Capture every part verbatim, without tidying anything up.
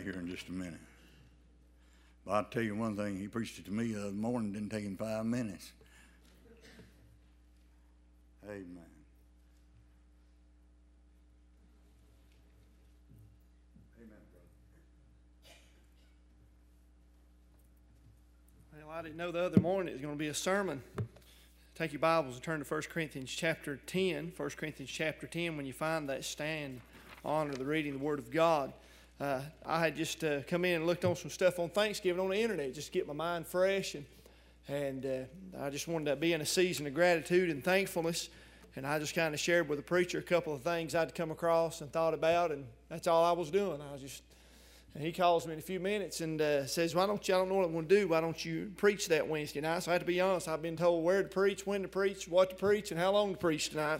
here in just a minute. But I'll tell you one thing, he preached it to me the other morning, didn't take him five minutes. Amen. Amen, brother. Well, I didn't know the other morning it was going to be a sermon. Take your Bibles and turn to First Corinthians chapter ten. First Corinthians chapter ten, when you find that, stand, honor the reading of the Word of God. Uh, I had just uh, come in and looked on some stuff on Thanksgiving on the internet just to get my mind fresh. And, and uh, I just wanted to be in a season of gratitude and thankfulness. And I just kind of shared with the preacher a couple of things I'd come across and thought about. And that's all I was doing. I was just, and he calls me in a few minutes and uh, says, why don't you, I don't know what I'm going to do. Why don't you preach that Wednesday night? So I have to be honest. I've been told where to preach, when to preach, what to preach, and how long to preach tonight.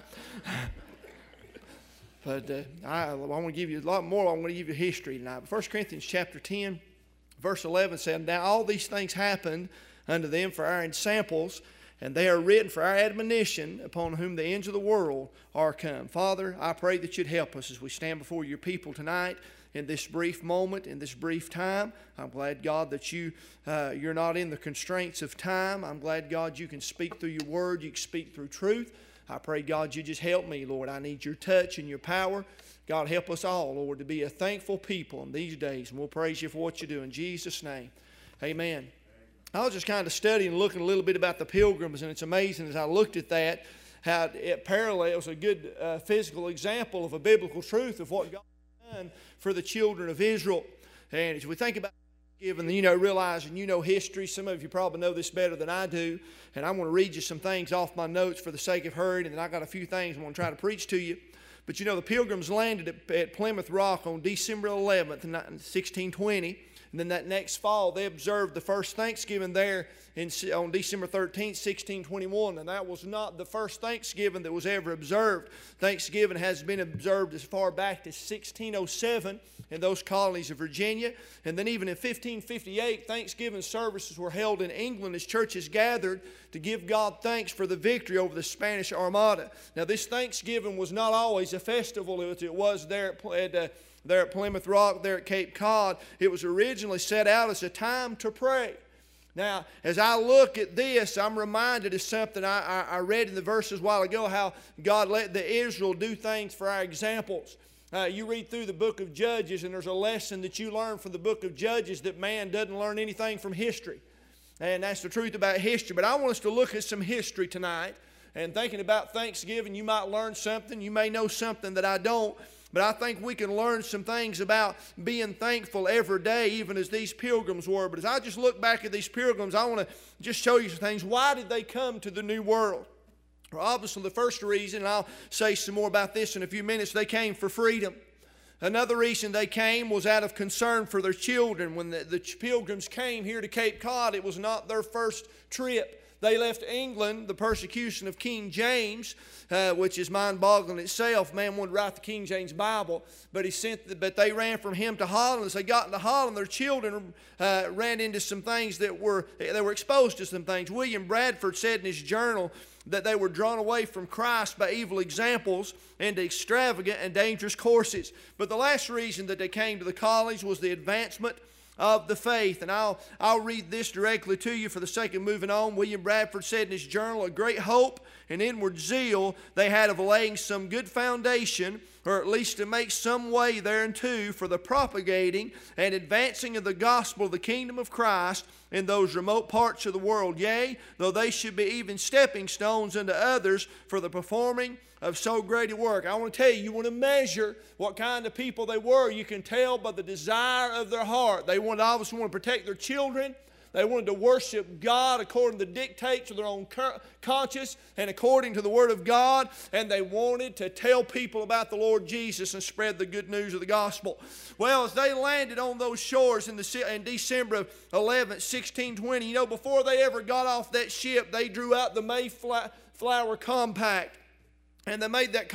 But uh, I, I want to give you a lot more. I'm going to give you history tonight. But First Corinthians chapter ten, verse eleven said, now all these things happened unto them for our ensamples, and they are written for our admonition, upon whom the ends of the world are come. Father, I pray that you'd help us as we stand before your people tonight in this brief moment, in this brief time. I'm glad, God, that you, uh, you're not in the constraints of time. I'm glad, God, you can speak through your word. You can speak through truth. I pray, God, you just help me, Lord. I need your touch and your power. God, help us all, Lord, to be a thankful people in these days. And we'll praise you for what you do. In Jesus' name, amen. I was just kind of studying and looking a little bit about the pilgrims, and it's amazing as I looked at that, how it parallels a good uh, physical example of a biblical truth of what God has done for the children of Israel. And as we think about Thanksgiving, you know, realizing you know history, some of you probably know this better than I do, and I'm going to read you some things off my notes for the sake of hurry, and then I got a few things I'm going to try to preach to you. But you know, the Pilgrims landed at, at Plymouth Rock on December eleventh, sixteen twenty. And then that next fall, they observed the first Thanksgiving there in, on December thirteenth, sixteen twenty-one. And that was not the first Thanksgiving that was ever observed. Thanksgiving has been observed as far back as sixteen oh seven in those colonies of Virginia. And then even in fifteen fifty-eight, Thanksgiving services were held in England as churches gathered to give God thanks for the victory over the Spanish Armada. Now, this Thanksgiving was not always a festival as it was there at, at uh, there at Plymouth Rock, there at Cape Cod. It was originally set out as a time to pray. Now, as I look at this, I'm reminded of something I, I, I read in the verses a while ago, how God let the Israel do things for our examples. Uh, you read through the book of Judges, and there's a lesson that you learn from the book of Judges that man doesn't learn anything from history. And that's the truth about history. But I want us to look at some history tonight. And thinking about Thanksgiving, you might learn something. You may know something that I don't. But I think we can learn some things about being thankful every day, even as these pilgrims were. But as I just look back at these pilgrims, I want to just show you some things. Why did they come to the New World? Well, obviously, the first reason, and I'll say some more about this in a few minutes, they came for freedom. Another reason they came was out of concern for their children. When the, the pilgrims came here to Cape Cod, it was not their first trip. They left England, the persecution of King James, uh, which is mind-boggling itself. Man wanted to write the King James Bible, but he sent. The, but they ran from him to Holland. As they got into Holland, their children uh, ran into some things that were they were exposed to some things. William Bradford said in his journal that they were drawn away from Christ by evil examples and extravagant and dangerous courses. But the last reason that they came to the college was the advancement of the faith. And I'll, I'll read this directly to you for the sake of moving on. William Bradford said in his journal, a great hope and inward zeal they had of laying some good foundation, or at least to make some way thereunto for the propagating and advancing of the gospel of the kingdom of Christ in those remote parts of the world. Yea, though they should be even stepping stones unto others for the performing of so great a work. I want to tell you, you want to measure what kind of people they were. You can tell by the desire of their heart. They wanted, obviously want to protect their children. They wanted to worship God according to the dictates of their own conscience and according to the Word of God. And they wanted to tell people about the Lord Jesus and spread the good news of the gospel. Well, as they landed on those shores in, the, in December of eleventh, sixteen twenty, you know, before they ever got off that ship, they drew out the Mayflower Compact. And they made that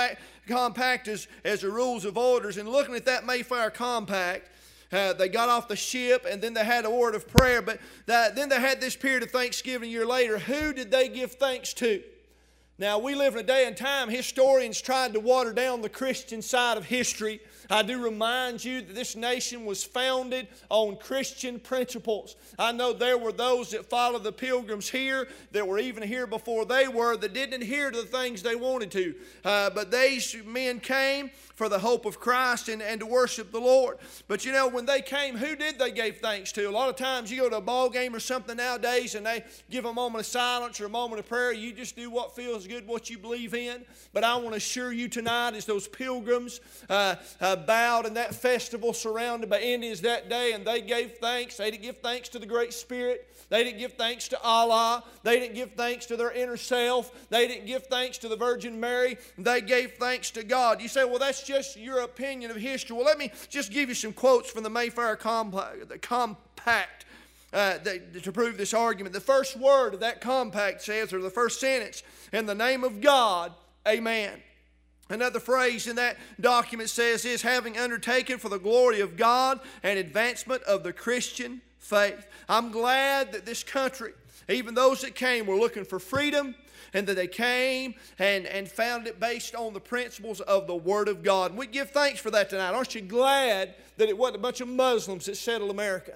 compact as, as the rules of orders. And looking at that Mayflower Compact, uh, they got off the ship, and then they had a word of prayer. But that, then they had this period of Thanksgiving a year later. Who did they give thanks to? Now, we live in a day and time, historians tried to water down the Christian side of history. I do remind you that this nation was founded on Christian principles. I know there were those that followed the Pilgrims here, that were even here before they were, that didn't adhere to the things they wanted to. Uh, but these men came for the hope of Christ and, and to worship the Lord. But you know, when they came, who did they give thanks to? A lot of times you go to a ball game or something nowadays and they give a moment of silence or a moment of prayer. You just do what feels good, what you believe in. But I want to assure you tonight, as those pilgrims uh, uh, bowed in that festival surrounded by Indians that day, and they gave thanks. They didn't give thanks to the Great Spirit. They didn't give thanks to Allah. They didn't give thanks to their inner self. They didn't give thanks to the Virgin Mary. They gave thanks to God. You say, well, that's just your opinion of history. Well, let me just give you some quotes from the Mayfair Compact, the Compact uh, that, to prove this argument. The first word of that compact says, or the first sentence, in the name of God, amen. Another phrase in that document says, is having undertaken for the glory of God and advancement of the Christian faith. I'm glad that this country, even those that came, were looking for freedom, and that they came and, and found it based on the principles of the Word of God. And we give thanks for that tonight. Aren't you glad that it wasn't a bunch of Muslims that settled America?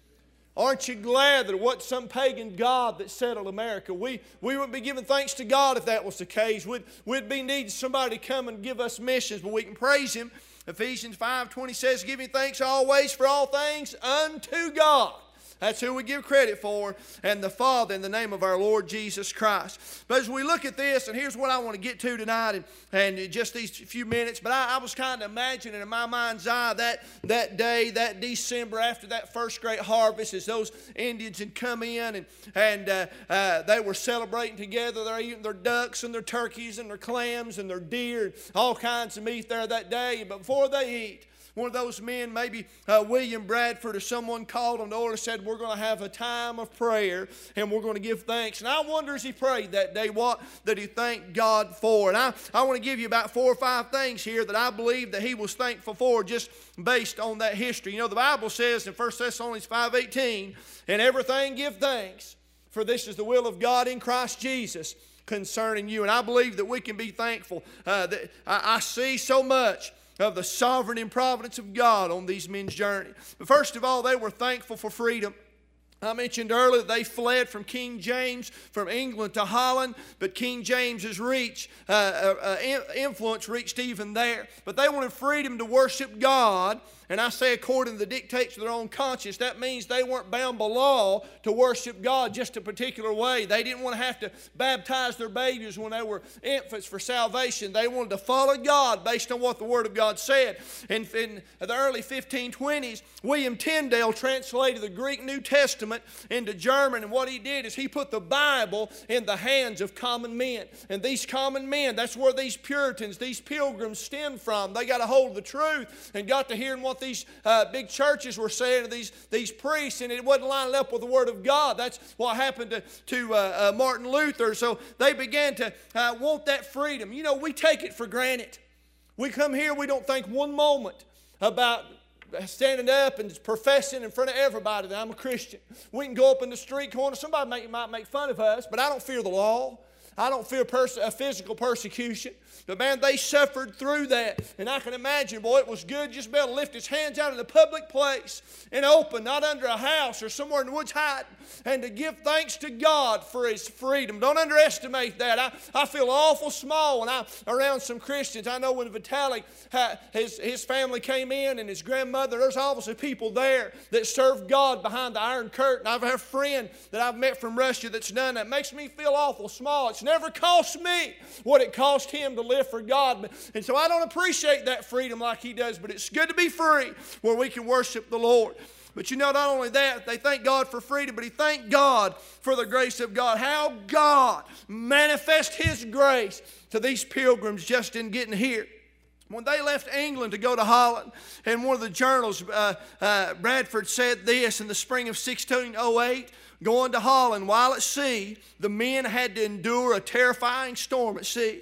Aren't you glad that it wasn't some pagan god that settled America? We, we wouldn't be giving thanks to God if that was the case. We'd, we'd be needing somebody to come and give us missions, but we can praise Him. Ephesians five twenty says, giving thanks always for all things unto God. That's who we give credit for, and the Father, in the name of our Lord Jesus Christ. But as we look at this, and here's what I want to get to tonight, and, and just these few minutes, but I, I was kind of imagining in my mind's eye that, that day, that December, after that first great harvest, as those Indians had come in, and, and uh, uh, they were celebrating together. They're eating their ducks and their turkeys and their clams and their deer, and all kinds of meat there that day. But before they eat, one of those men, maybe uh, William Bradford or someone, called on the Lord and said, we're going to have a time of prayer and we're going to give thanks. And I wonder, as he prayed that day, what did he thank God for? And I, I want to give you about four or five things here that I believe that he was thankful for, just based on that history. You know, the Bible says in First Thessalonians five eighteen, in everything give thanks, for this is the will of God in Christ Jesus concerning you. And I believe that we can be thankful. Uh, that I, I see so much of the sovereign and providence of God on these men's journey. But first of all, they were thankful for freedom. I mentioned earlier that they fled from King James, from England to Holland, but King James's reach, uh, uh, uh, influence reached even there. But they wanted freedom to worship God, and I say according to the dictates of their own conscience. That means they weren't bound by law to worship God just a particular way. They didn't want to have to baptize their babies when they were infants for salvation. They wanted to follow God based on what the Word of God said. In, in the early fifteen twenties, William Tyndale translated the Greek New Testament into German, and what he did is he put the Bible in the hands of common men. And these common men, that's where these Puritans, these pilgrims stemmed from. They got a hold of the truth and got to hearing what these uh, big churches were saying to these, these priests, and it wasn't lining up with the Word of God. That's what happened to, to uh, uh, Martin Luther. So they began to uh, want that freedom. You know, we take it for granted. We come here, we don't think one moment about standing up and professing in front of everybody that I'm a Christian. We can go up in the street corner. Somebody may, might make fun of us, but I don't fear the law. I don't fear pers- a physical persecution. But man, they suffered through that. And I can imagine, boy, it was good just to be able to lift his hands out in a public place and open, not under a house or somewhere in the woods hiding, and to give thanks to God for his freedom. Don't underestimate that. I, I feel awful small when I'm around some Christians. I know when Vitalik, his, his family came in and his grandmother, there's obviously people there that serve God behind the Iron Curtain. I've had a friend that I've met from Russia that's done that. It makes me feel awful small. It's never cost me what it cost him to live for God. And so I don't appreciate that freedom like he does, but it's good to be free where we can worship the Lord. But you know, not only that, they thank God for freedom, but he thanked God for the grace of God. How God manifest his grace to these pilgrims just in getting here. When they left England to go to Holland, in one of the journals, uh, uh, Bradford said this in the spring of sixteen oh eight, going to Holland while at sea, the men had to endure a terrifying storm at sea.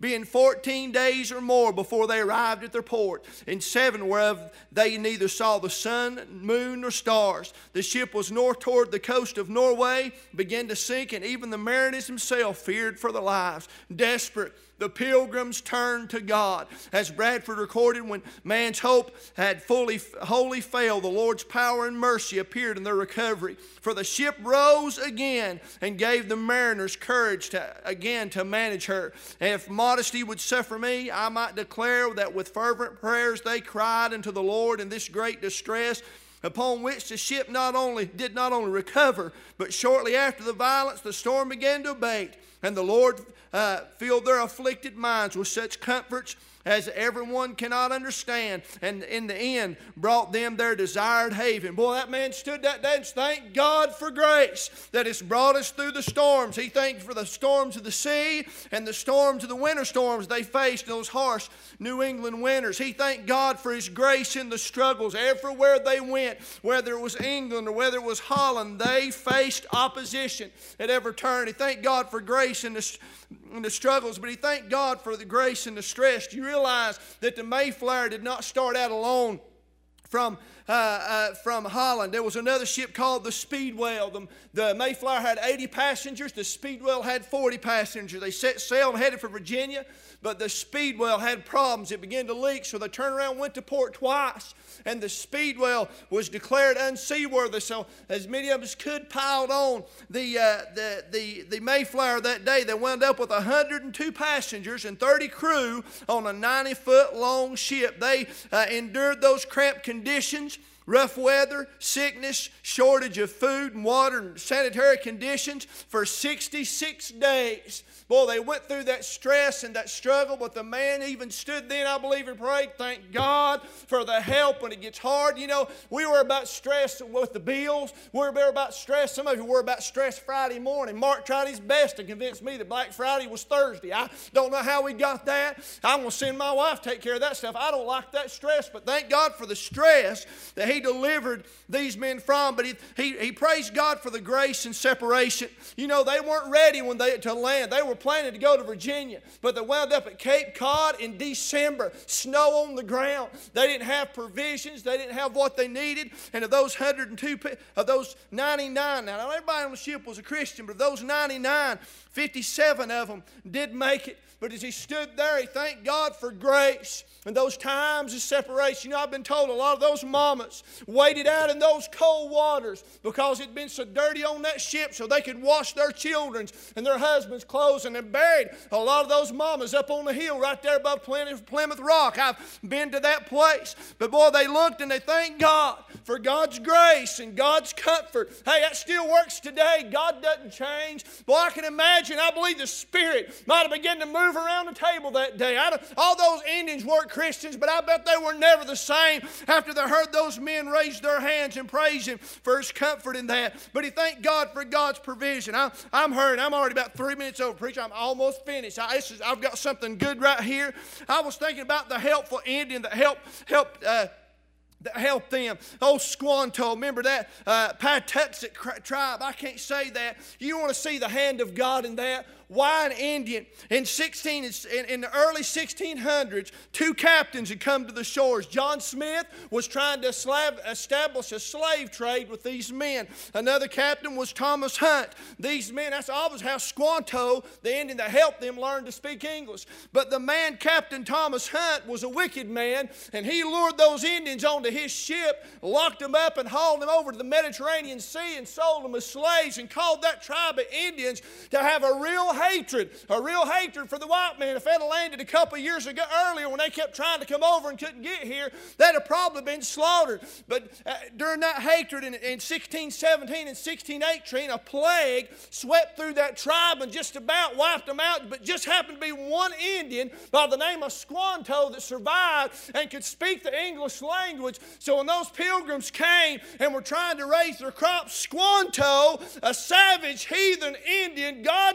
being fourteen days or more before they arrived at their port, in seven whereof they neither saw the sun, moon, nor stars. The ship was north toward the coast of Norway, began to sink, and even the mariners themselves feared for their lives. Desperate, the pilgrims turned to God. As Bradford recorded, when man's hope had fully, wholly failed, the Lord's power and mercy appeared in their recovery. For the ship rose again and gave the mariners courage to again to manage her. And if modesty would suffer me, I might declare that with fervent prayers they cried unto the Lord in this great distress, upon which the ship not only did not only recover, but shortly after the violence the storm began to abate, and the Lord uh, filled their afflicted minds with such comforts as everyone cannot understand, and in the end brought them their desired haven. Boy, that man stood that day and thanked God for grace that has brought us through the storms. He thanked for the storms of the sea and the storms of the winter storms they faced, those harsh New England winters. He thanked God for His grace in the struggles. Everywhere they went, whether it was England or whether it was Holland, they faced opposition at every turn. He thanked God for grace in the, in the struggles, but he thanked God for the grace in the stress. Do you realize that the Mayflower did not start out alone from uh, uh, from Holland? There was another ship called the Speedwell. The, the Mayflower had eighty passengers. The Speedwell had forty passengers. They set sail and headed for Virginia, but the Speedwell had problems. It began to leak, so they turned around and went to port twice. And the Speedwell was declared unseaworthy. So as many of us could piled on the, uh, the, the, the Mayflower that day. They wound up with one hundred two passengers and thirty crew on a ninety foot long ship. They uh, endured those cramped conditions, rough weather, sickness, shortage of food and water and sanitary conditions for sixty-six days. Boy, they went through that stress and that struggle, but the man even stood then, I believe, and prayed, thank God for the help when it gets hard. You know, we were about stress with the bills. We were about stress. Some of you were about stress Friday morning. Mark tried his best to convince me that Black Friday was Thursday. I don't know how we got that. I'm going to send my wife to take care of that stuff. I don't like that stress, but thank God for the stress that He delivered these men from. But he, he, he praised God for the grace and separation. You know, they weren't ready when they to land. They were planning to go to Virginia, but they wound up at Cape Cod in December, snow on the ground. They didn't have provisions. They didn't have what they needed. And of those one hundred two, of those ninety-nine, now not everybody on the ship was a Christian, but of those ninety-nine, fifty-seven of them did make it. But as he stood there, he thanked God for grace and those times of separation. You know, I've been told a lot of those mamas waited out in those cold waters because it had been so dirty on that ship so they could wash their children's and their husbands' clothes, and they buried a lot of those mamas up on the hill right there above Plymouth Rock. I've been to that place. But boy, they looked and they thanked God for God's grace and God's comfort. Hey, that still works today. God doesn't change. Boy, I can imagine, I believe the Spirit might have begun to move around the table that day. I all those Indians weren't Christians, but I bet they were never the same after they heard those men raise their hands and praise Him for His comfort in that. But he thanked God for God's provision. I, I'm hurrying. I'm already about three minutes over, preacher. I'm almost finished. I, this is, I've got something good right here. I was thinking about the helpful Indian that helped helped. Uh, that helped them. Old Squanto, remember that? Uh, Patuxet tribe. I can't say that. You want to see the hand of God in that? Why an Indian? In sixteen, in, in the early sixteen hundreds, two captains had come to the shores. John Smith was trying to slave, establish a slave trade with these men. Another captain was Thomas Hunt. These men, that's always how Squanto, the Indian that helped them, learn to speak English. But the man, Captain Thomas Hunt, was a wicked man, and he lured those Indians onto his ship, locked them up, and hauled them over to the Mediterranean Sea and sold them as slaves, and called that tribe of Indians to have a real hatred, a real hatred for the white man. If they'd have landed a couple of years ago earlier when they kept trying to come over and couldn't get here, they'd have probably been slaughtered. But uh, during that hatred in, in sixteen seventeen and sixteen eighteen, a plague swept through that tribe and just about wiped them out. But just happened to be one Indian by the name of Squanto that survived and could speak the English language. So when those pilgrims came and were trying to raise their crops, Squanto, a savage heathen Indian, God used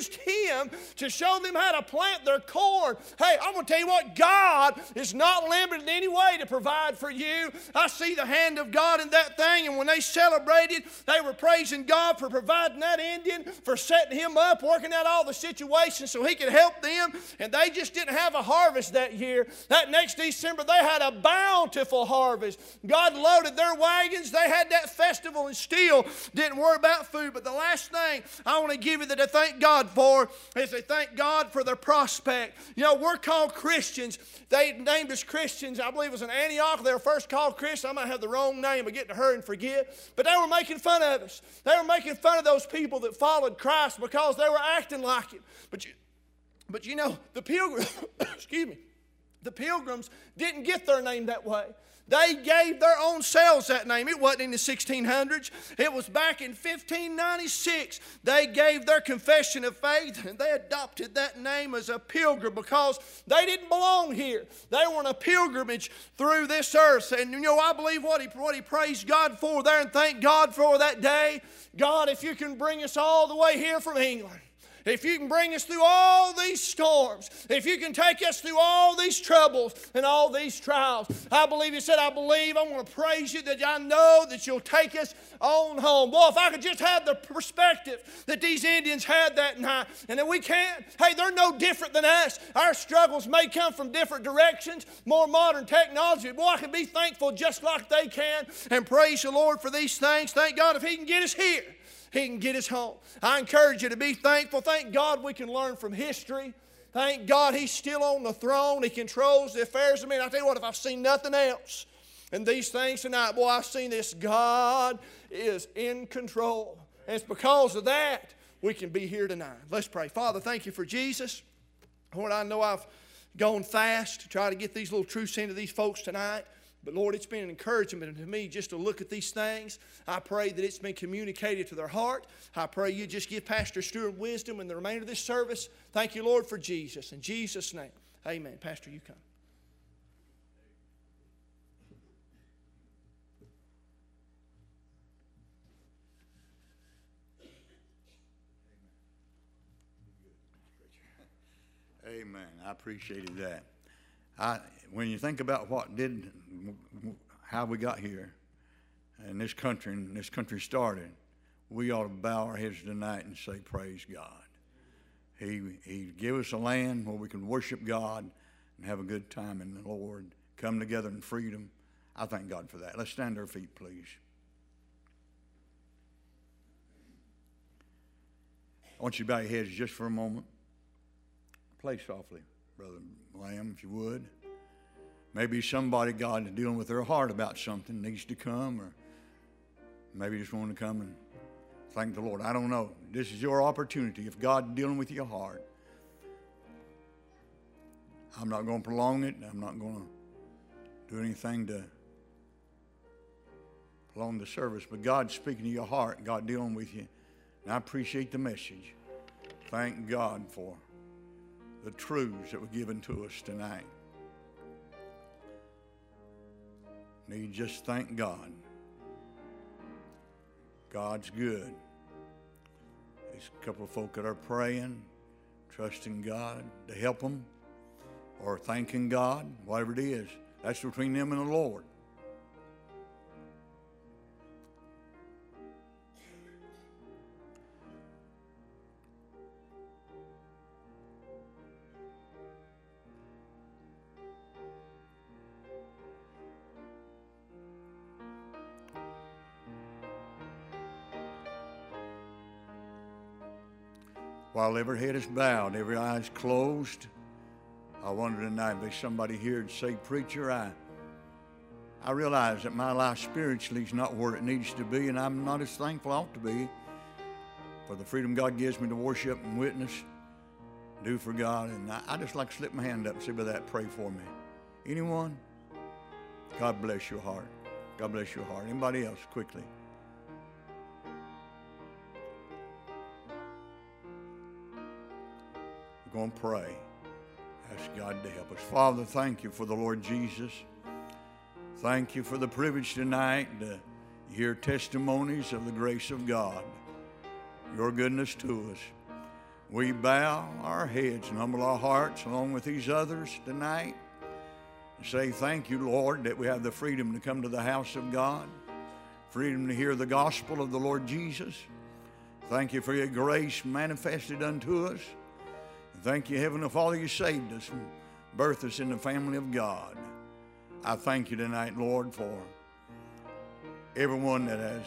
used him to show them how to plant their corn. Hey, I'm going to tell you what, God is not limited in any way to provide for you. I see the hand of God in that thing, and when they celebrated, they were praising God for providing that Indian, for setting him up, working out all the situations so he could help them, and they just didn't have a harvest that year. That next December, they had a bountiful harvest. God loaded their wagons. They had that festival and still didn't worry about food. But the last thing I want to give you that I thank God for is they thank God for their prospect. You know, we're called Christians. They named us Christians. I believe it was in Antioch. They were first called Christians. I might have the wrong name. I get to hurry and forget. But they were making fun of us. They were making fun of those people that followed Christ because they were acting like it. But you, but you know, the pilgrims, excuse me, the pilgrims didn't get their name that way. They gave their own selves that name. It wasn't in the sixteen hundreds. It was back in fifteen ninety-six. They gave their confession of faith, and they adopted that name as a pilgrim because they didn't belong here. They were on a pilgrimage through this earth. And you know, I believe what he, what he praised God for there and thanked God for that day. God, if you can bring us all the way here from England, if you can bring us through all these storms, if you can take us through all these troubles and all these trials, I believe he said, I believe, I want to praise you that I know that you'll take us on home. Boy, if I could just have the perspective that these Indians had that night, and that we can't, hey, they're no different than us. Our struggles may come from different directions, more modern technology. Boy, I can be thankful just like they can and praise the Lord for these things. Thank God if he can get us here, he can get us home. I encourage you to be thankful. Thank God we can learn from history. Thank God he's still on the throne. He controls the affairs of men. I tell you what, if I've seen nothing else in these things tonight, boy, I've seen this. God is in control. And it's because of that we can be here tonight. Let's pray. Father, thank you for Jesus. Lord, I know I've gone fast to try to get these little truths into these folks tonight. But Lord, it's been an encouragement to me just to look at these things. I pray that it's been communicated to their heart. I pray you just give Pastor Stewart wisdom in the remainder of this service. Thank you, Lord, for Jesus. In Jesus' name, amen. Pastor, you come. Amen. I appreciated that. I, when you think about what did, how we got here, and this country, and this country started, we ought to bow our heads tonight and say, praise God. He, he gave us a land where we can worship God and have a good time in the Lord, come together in freedom. I thank God for that. Let's stand to our feet, please. I want you to bow your heads just for a moment. Play softly, Brother Lamb, if you would. Maybe somebody, God, is dealing with their heart about something, needs to come, or maybe just want to come and thank the Lord. I don't know. This is your opportunity. If God's dealing with your heart, I'm not going to prolong it. I'm not going to do anything to prolong the service, but God's speaking to your heart, God dealing with you, and I appreciate the message. Thank God for the truths that were given to us tonight. And you just thank God. God's good. There's a couple of folk that are praying, trusting God to help them, or thanking God, whatever it is. That's between them and the Lord. While every head is bowed, every eye is closed, I wonder tonight if there's somebody here to say, Preacher, I, I realize that my life spiritually is not where it needs to be, and I'm not as thankful I ought to be for the freedom God gives me to worship and witness, do for God. And I, I just like to slip my hand up and say, by that, pray for me. Anyone? God bless your heart. God bless your heart. Anybody else, quickly? We're going to pray. Ask God to help us. Father, thank you for the Lord Jesus. Thank you for the privilege tonight to hear testimonies of the grace of God, your goodness to us. we bow our heads and humble our hearts along with these others tonight and say thank you, Lord, that we have the freedom to come to the house of God, freedom to hear the gospel of the Lord Jesus. Thank you for your grace manifested unto us. Thank you, Heavenly Father, you saved us and birthed us in the family of God. I thank you tonight, Lord, for everyone that has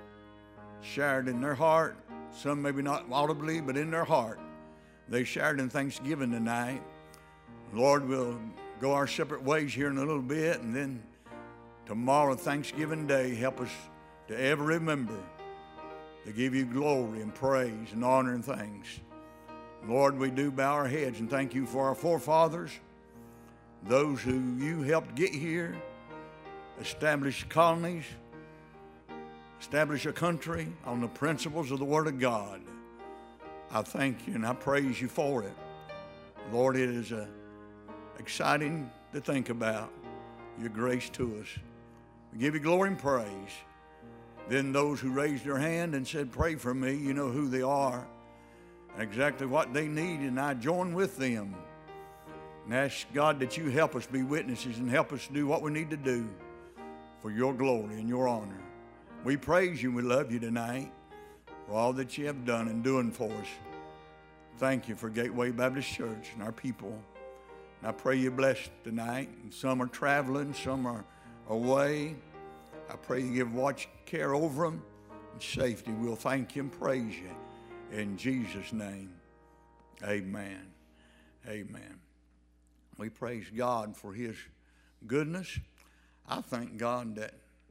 shared in their heart, some maybe not audibly, but in their heart. They shared in Thanksgiving tonight. Lord, we'll go our separate ways here in a little bit, and then tomorrow, Thanksgiving Day, help us to ever remember to give you glory and praise and honor and thanks. Lord, we do bow our heads and thank you for our forefathers, those who you helped get here, establish colonies, establish a country on the principles of the Word of God. I thank you and I praise you for it. Lord, it is uh, exciting to think about your grace to us. We give you glory and praise. Then those who raised their hand and said, pray for me, you know who they are and exactly what they need, and I join with them and ask God that you help us be witnesses and help us do what we need to do for your glory and your honor. We praise you and we love you tonight for all that you have done and doing for us. Thank you for Gateway Baptist Church and our people. And I pray you bless tonight. And some are traveling, some are away. I pray you give watch care over them and safety. We'll thank you and praise you. In Jesus' name, amen. Amen. We praise God for his goodness. I thank God that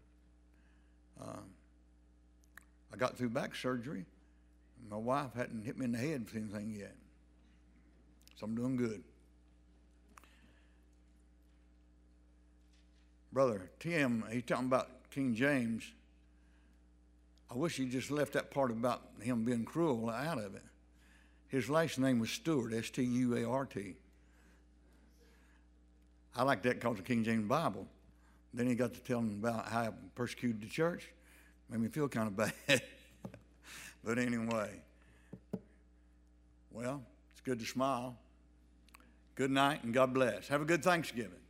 uh, I got through back surgery. My wife hadn't hit me in the head for anything yet. So I'm doing good. Brother Tim, he's talking about King James. I wish he just left that part about him being cruel out of it. His last name was Stewart, S T U A R T. I like that because of the King James Bible. Then he got to tell him about how I persecuted the church. Made me feel kind of bad. But anyway, well, it's good to smile. Good night and God bless. Have a good Thanksgiving.